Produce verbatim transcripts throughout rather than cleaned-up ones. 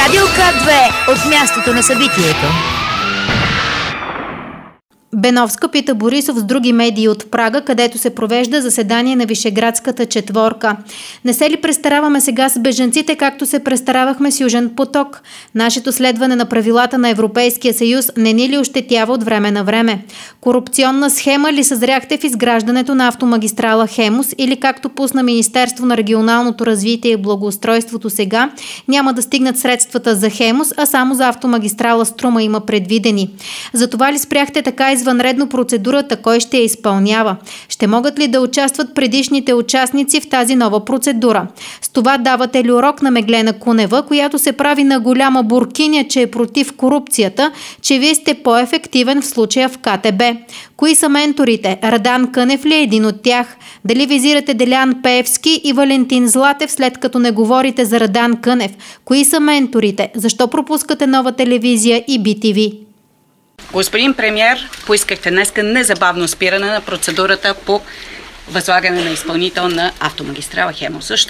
Радио К две от мястото на събитието. Беновска пита Борисов с други медии от Прага, където се провежда заседание на Вишеградската четворка. Не се ли престараваме сега с бежанците, както се престаравахме с Южен поток? Нашето следване на правилата на Европейския съюз не ни ли ощетява от време на време? Корупционна схема ли съзряхте в изграждането на автомагистрала Хемус или както пусна Министерство на регионалното развитие и благоустройството сега, няма да стигнат средствата за Хемус, а само за автомагистрала Струма има предвидени? Затова ли спряхте така извънредно процедурата, кой ще я изпълнява? Ще могат ли да участват предишните участници в тази нова процедура? С това давате ли урок на Меглена Кунева, която се прави на голяма буркиня, че е против корупцията, че вие сте по-ефективен в случая в Ка Те Бе? Кои са менторите? Радан Кънев ли е един от тях? Дали визирате Делян Пеевски и Валентин Златев, след като не говорите за Радан Кънев? Кои са менторите? Защо пропускате Нова телевизия и Би Ти Ви? Господин премиер, поискахте днеска незабавно спиране на процедурата по възлагане на изпълнител на автомагистрала Хемус. Защо?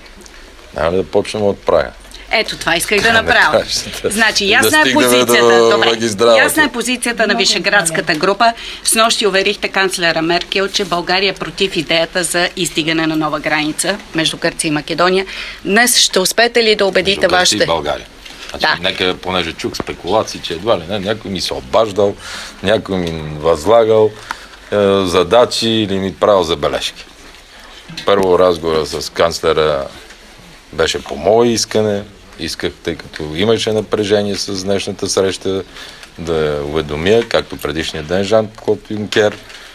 Няма да почнем от Прага. Ето това исках да направя. Значи, ясна е позицията. Добре, ясна е позицията на Вишеградската група. Снощи уверихте канцлера Меркел, че България е против идеята за издигане на нова граница между Гърция и Македония. Днес ще успеете ли да убедите вашите... Между Гърция и България. Значи, да. Нека, понеже чух спекулации, че едва ли не, някой ми се обаждал, някой ми възлагал е, задачи или ми правил забележки. Първо разговора с канцлера беше по мое искане. Исках, тъй като имаше напрежение с днешната среща, да уведомя, както предишния ден Жан-Клод Юнкер,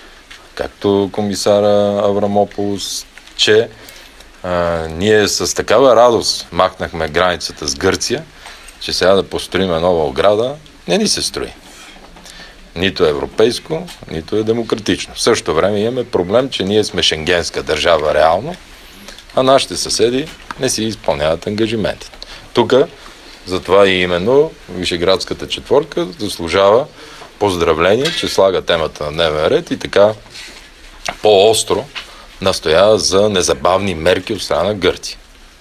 както комисара Аврамополос, че а, ние с такава радост махнахме границата с Гърция, че сега да построим нова ограда, не ни се строи. Нито е европейско, нито е демократично. В същото време имаме проблем, че ние сме шенгенска държава реално, а нашите съседи не си изпълняват ангажиментите. Тук, затова и именно Вишеградската четворка заслужава поздравление, че слага темата на дневен ред и така по-остро настоява за незабавни мерки от страна на Гърция.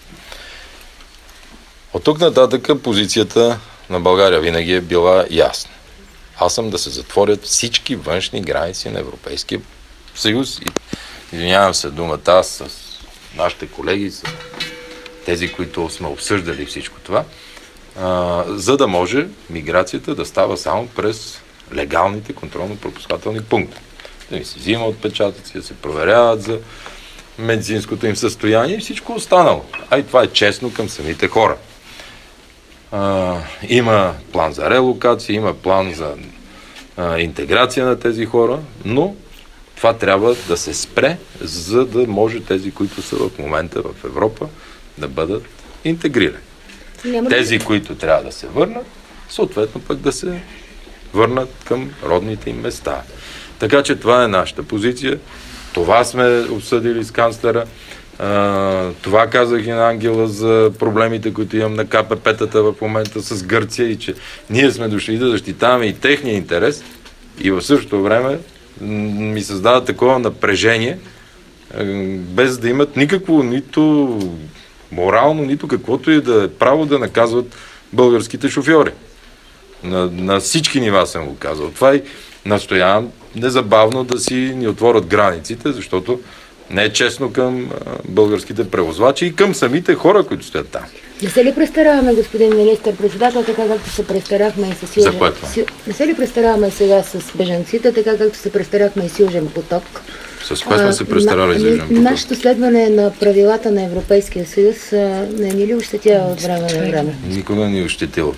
От тук нататък позицията на България винаги е била ясна. Аз съм да се затворят всички външни граници на Европейския съюз. И извинявам се думата аз с нашите колеги, с тези, които сме обсъждали всичко това, а, за да може миграцията да става само през легалните контролно-пропускателни пункти. Да ми се взима отпечатъци, да се проверяват за медицинското им състояние и всичко останало. А и това е честно към самите хора. А, има план за релокация, има план за а, интеграция на тези хора, но това трябва да се спре, за да може тези, които са в момента в Европа, да бъдат интегрирани. Няма тези, да... които трябва да се върнат, съответно пък да се върнат към родните им места. Така че това е нашата позиция. Това сме обсъдили с канцлера. Uh, това казах и на Ангела за проблемите, които имам на Ка Пе Пе-тата в момента с Гърция и че ние сме дошли да защитаваме и техния интерес и в същото време ми създава такова напрежение, uh, без да имат никакво нито морално, нито каквото и да е право да наказват българските шофьори. На, на всички нива съм го казал. Това и настоявам незабавно да си ни отворят границите, защото не е честно към а, българските превозвачи и към самите хора, които стоят там. Не се ли престараваме, господин министър-председател, така както се престарахме и с Южен... Си... Не се ли престараваме сега с бежанците, така както се престарахме и с Южен поток? С кое сме се престарали за Южен поток? Нашето следване на правилата на Европейския съюз а, не ни ли ощетява от време на време? Никога не е ощетило.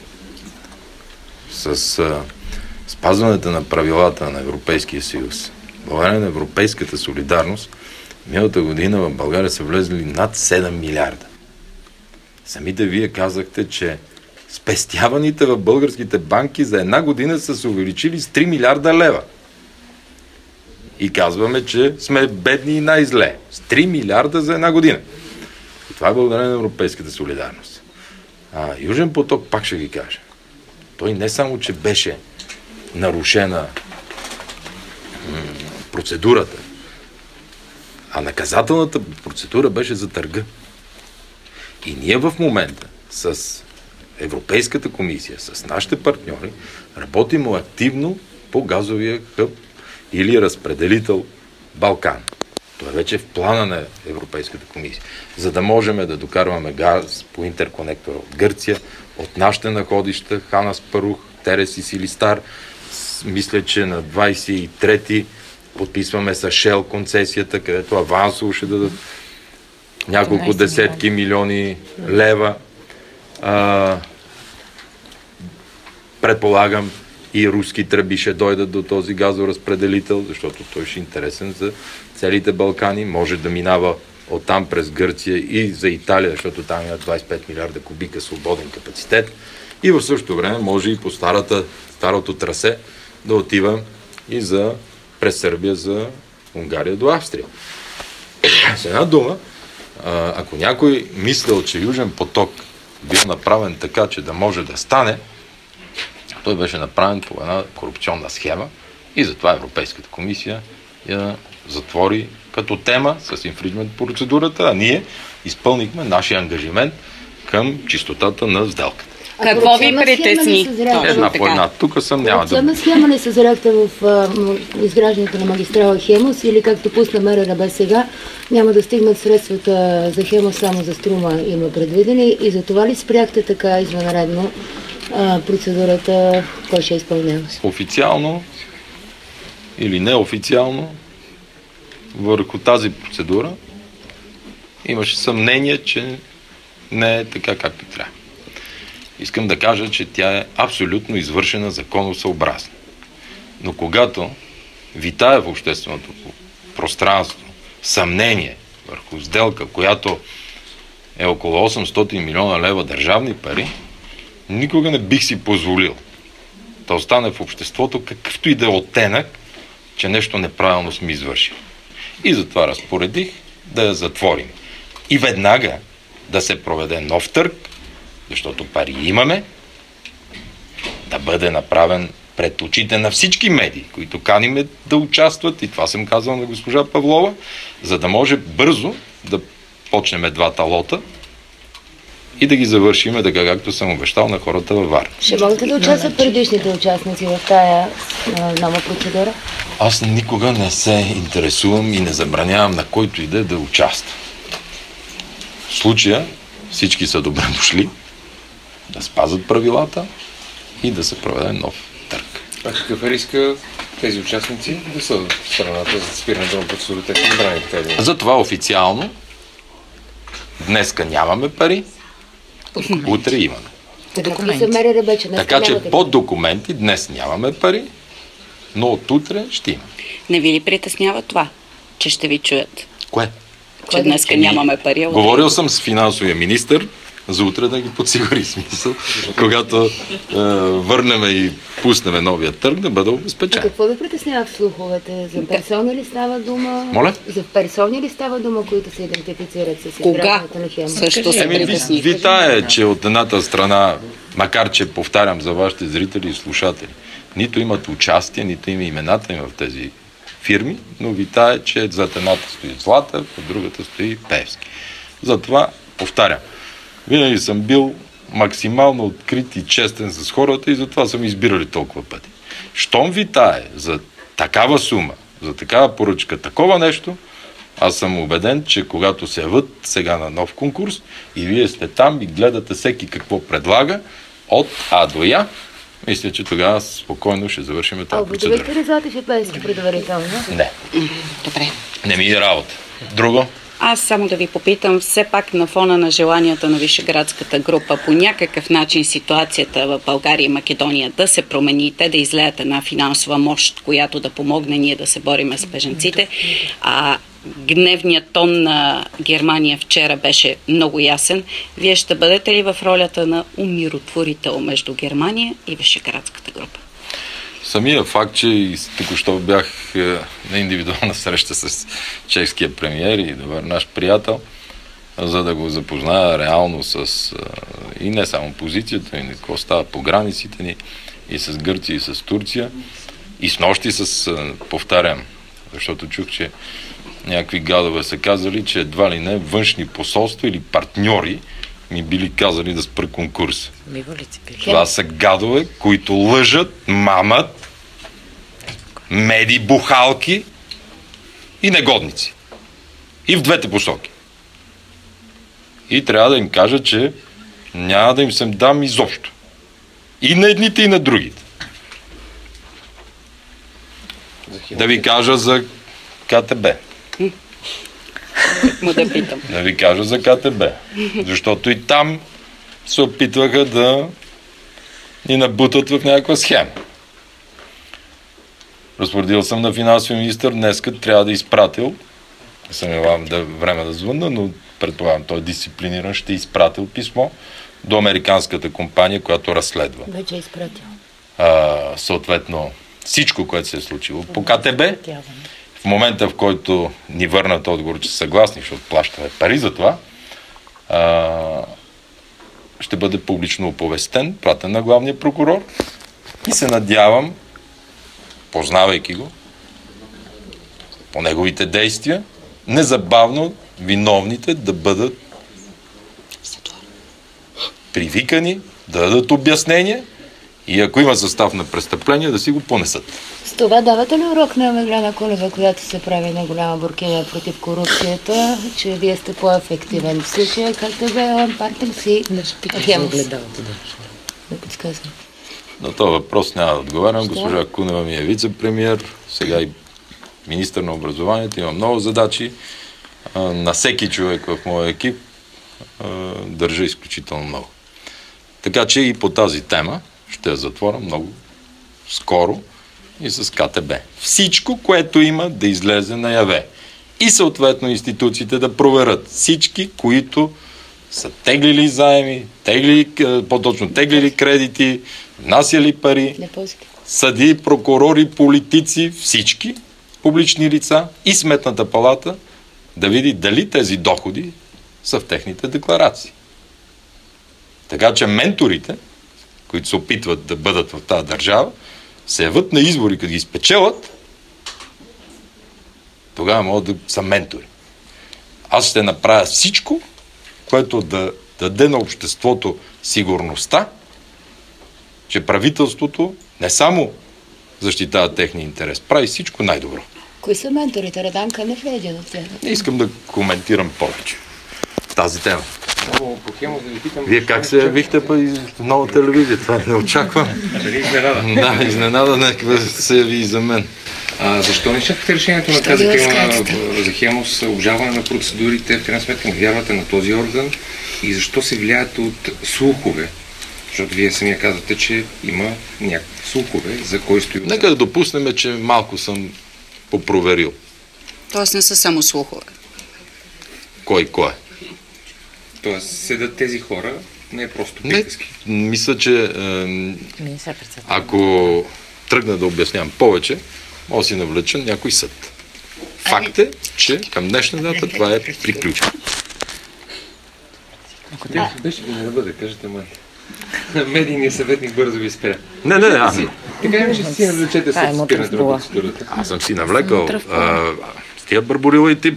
С а, спазването на правилата на Европейския съюз, благодарение на европейската солидарност, миналата година в България са влезли над седем милиарда. Самите вие казахте, че спестяваните в българските банки за една година са се увеличили с три милиарда лева. И казваме, че сме бедни и най-зле. С три милиарда за една година. И това е благодарение на европейската солидарност. А Южен поток, пак ще ви кажа, той не само, че беше нарушена м- процедурата, а наказателната процедура беше за търга. И ние в момента с Европейската комисия, с нашите партньори, работим активно по газовия хъб или разпределител Балкан. Това е вече в плана на Европейската комисия. За да можем да докарваме газ по интерконектора от Гърция, от нашите находища, Хан Аспарух, Терес и Силистар. Мисля, че на двадесет и трети подписваме с Шел концесията, където авансово ще дадат няколко десетки милиони лева. А, предполагам, и руски тръби ще дойдат до този газоразпределител, защото той ще е интересен за целите Балкани. Може да минава оттам през Гърция и за Италия, защото там има двадесет и пет милиарда кубика свободен капацитет. И в същото време може и по старата, старото трасе да отива и за, през Сърбия за Унгария до Австрия. С една дума, ако някой мислял, че Южен поток бил направен така, че да може да стане, той беше направен по една корупционна схема и затова Европейската комисия я затвори като тема с инфриджмент процедурата, а ние изпълнихме нашия ангажимент към чистотата на сделката. Какво ви притесни? Една по една. Тук съм, няма да... Корупционна схема не съзряхте в а, изграждането на магистрала Хемус или както пусна МРРБ сега, няма да стигнат средствата за Хемус, само за Струма има предвидени и за това ли спряхте така извънредно а, процедурата, кой ще изпълнява? Официално или неофициално върху тази процедура имаше съмнение, че не е така както трябва. Искам да кажа, че тя е абсолютно извършена законосъобразно. Но когато витае в общественото пространство съмнение върху сделка, която е около осемстотин милиона лева държавни пари, никога не бих си позволил да остане в обществото какъвто и да е оттенък, че нещо неправилно сме извършили. И затова разпоредих да я затворим. И веднага да се проведе нов търг, защото пари имаме, да бъде направен пред очите на всички медии, които каниме да участват, и това съм казал на госпожа Павлова, за да може бързо да почнем двата лота и да ги завършим така, както съм обещал на хората във Варна. Ще могат да участват предишните участници в тая нова процедура? Аз никога не се интересувам и не забранявам на който иде да участва. В случая всички са добре дошли да спазват правилата и да се проведе нов търг. А какъв е риска тези участници да са в страната за спирането на процедурата? Затова официално днеска нямаме пари, утре имаме. Така че по документи днес нямаме пари, но от утре ще имаме. Не ви ли притеснява това, че ще ви чуят? Кое? Че днеска нямаме пари. Говорил съм с финансовия министър за утре да ги подсигури смисъл, когато е, върнем и пуснем новия търг, да бъде обезпечен. А какво ви притеснява в слуховете? За персони ли става дума? Моля? За персони ли става дума, които се идентифицират с изграждането на Хемус? Също се притесни. Витае, че от едната страна, макар че повтарям за вашите зрители и слушатели, нито имат участие, нито има имената им в тези фирми, но витае, че зад едната стои Злата, от другата стои Пеевски. Затова повтарям. Винаги съм бил максимално открит и честен с хората и затова съм избирали толкова пъти. Щом витае за такава сума, за такава поръчка, такова нещо, аз съм убеден, че когато се яват сега на нов конкурс и вие сте там и гледате всеки какво предлага, от А до Я, мисля, че тогава спокойно ще завършим тази процедура. А обявихте ли Злати Пеевски предварително? Не. Добре. Не ми е работа. Друго? Аз само да ви попитам, все пак на фона на желанията на Вишеградската група по някакъв начин ситуацията в България и Македония да се промени, те да излеят една финансова мощ, която да помогне ние да се бориме с бежанците. А гневният тон на Германия вчера беше много ясен. Вие ще бъдете ли в ролята на умиротворител между Германия и Вишеградската група? Самия факт, че току-що бях на индивидуална среща с чешкия премиер и добър наш приятел, за да го запозная реално с и не само позицията, и какво става по границите ни, и с Гърция, и с Турция, и с нощи с, повтарям, защото чух, че някакви гадове са казали, че едва ли не външни посолства или партньори ми били казали да спра конкурса. Това са гадове, които лъжат, мамат, меди, бухалки и негодници. И в двете посоки. И трябва да им кажа, че няма да им се дам изобщо. И на едните, и на другите. Да ви кажа за КТБ. Му да питам. Да ви кажа за КТБ. Защото и там се опитваха да ни набутат в някаква схема. Разпоредил съм на финансовия министър, днеска трябва да изпратил, не съм имал да време да звънна, но предполагам, той е дисциплиниран, ще е изпратил писмо до американската компания, която разследва. Вече е изпратил. А, съответно, всичко, което се е случило по КТБ. В момента, в който ни върнат отговор, че са съгласни, защото плащаме пари за това, а, ще бъде публично оповестен, пратен на главния прокурор и се надявам, познавайки го, по неговите действия, незабавно виновните да бъдат привикани, да дадат обяснение и ако има състав на престъпление, да си го понесат. С това давате ли урок на Меглена Кунева, която се прави на голяма буркиня против корупцията, че вие сте по-ефективен в случая, както бе Алан Партърс и Хемус? Да подсказвам. На този въпрос няма да отговарям. Госпожа Кунева ми е вице-премиер, сега и министър на образованието. Има много задачи. На всеки човек в моя екип държа изключително много. Така че и по тази тема ще я затворя много скоро и с КТБ. Всичко, което има да излезе наяве. И съответно институциите да проверят всички, които са теглили заеми, теглили, по-точно теглили кредити, внасяли пари, съдии, прокурори, политици, всички публични лица и Сметната палата да види дали тези доходи са в техните декларации. Така че менторите, които се опитват да бъдат в тази държава, се яват на избори, като ги спечелят, тогава могат да са ментори. Аз ще направя всичко, което да даде на обществото сигурността, че правителството не само защитава техния интерес, прави всичко най-добро. Кои са менторите? Радан Кънев ли е един от тях? Не искам да коментирам повече тази тема. Вие как се явихте па и в нова телевизия? Това не очаквам. Дали изненада? Да, изненада някаква се яви и за мен. А защо не чакате решението на тази тема за Хемус, обжалване на процедурите, в крайна сметка не вярвате на този орган и защо се влияете от слухове? Защото вие самия казвате, че има някакви слухове, за кой стои. Нека да допуснем, че малко съм попроверил. Тоест не са само слухове. Кой кой е? Тоест седат тези хора, не е просто приказки. Не, мисля, че е, ако тръгна да обяснявам повече, може да си навлеча някой съд. Факт е, че към днешна дата това е приключено. Ако те беше да не бъде, кажете ме. Медийният съветник бързо ви спря. Не, не, не. Аз... Така е, че си навлечете съд спирането на процедурата. Аз съм си навлекал. А, с тия бърборила и ти...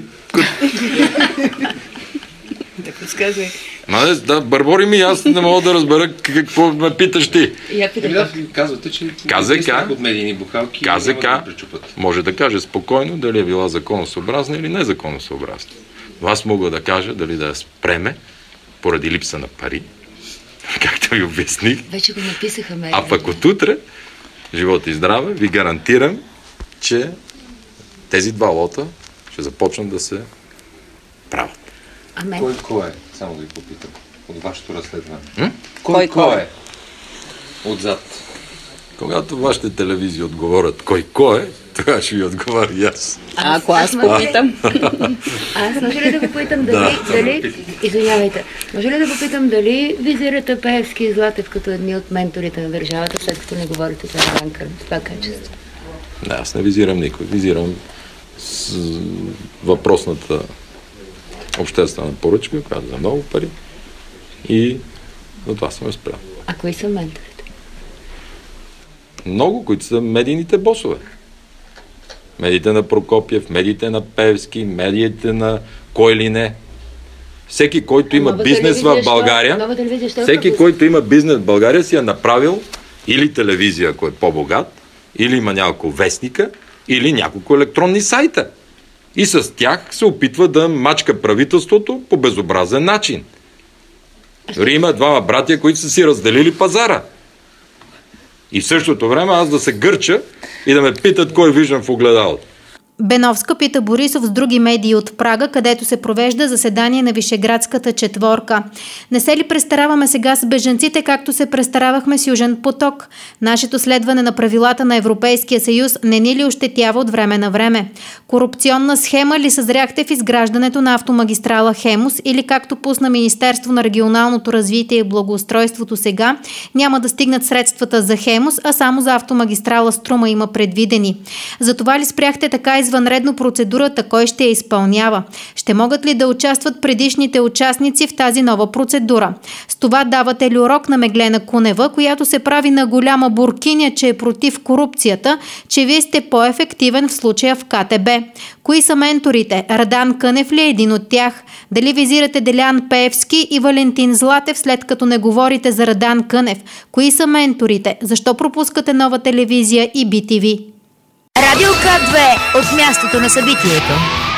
Да подсказвай. Ма, да, бърбори ми, аз не мога да разбера какво ме питаш ти. Да, казвате, че КЗК, от медийни бухалки КЗК да може да каже спокойно дали е била законосъобразна или незаконосъобразна. Но аз мога да кажа дали да я спреме поради липса на пари, както ви обясних. Вече го написаха медиите. А пък от утре, живот и здраве, ви гарантирам, че тези два лота ще започнат да се правят. Амен. Кой кой е? Само да ви попитам. От вашето разследване. М? Кой кой е? Отзад. Когато вашите телевизии отговорят кой кой е, тогава ще ви отговоря и аз. А, ако аз попитам? Аз може ли да го питам дали... Да. дали извинявайте. Може ли да го питам дали визирате Пеевски и Златев като едни от менторите на държавата, след като не говорите за Радан Кънев в това качество? Не, аз не визирам никой. Визирам с въпросната обществена поръчка, която за много пари и за това съм спрял. А кои са менторите? Много, които са медийните босове. Медиите на Прокопиев, медиите на Пеевски, медиите на кой ли не. Всеки, който има Нова бизнес в България, нова телевизия, що е всеки, пропуск? който има бизнес в България, си е направил или телевизия, ако е по-богат, или има няколко вестника, или няколко електронни сайта. И с тях се опитва да мачка правителството по безобразен начин. Дори има двама братя, които са си разделили пазара. И в същото време аз да се гърча и да ме питат кой виждам в огледалото. Беновска пита Борисов с други медии от Прага, където се провежда заседание на Вишеградската четворка. Не се ли престараваме сега с бежанците, както се престаравахме с Южен поток? Нашето следване на правилата на Европейския съюз не ни ли ощетява от време на време? Корупционна схема ли съзряхте в изграждането на автомагистрала Хемус или както пусна Министерство на регионалното развитие и благоустройството сега, няма да стигнат средствата за Хемус, а само за автомагистрала Струма има предвидени? Затова ли спряхте така извънредно процедурата, кой ще я изпълнява? Ще могат ли да участват предишните участници в тази нова процедура? С това давате ли урок на Меглена Кунева, която се прави на голяма буркиня, че е против корупцията, че вие сте по-ефективен в случая в Ка Те Бе? Кои са менторите? Радан Кънев ли е един от тях? Дали визирате Делян Пеевски и Валентин Златев, след като не говорите за Радан Кънев? Кои са менторите? Защо пропускате Нова телевизия и Би Ти Ви? Радио К две от мястото на събитието.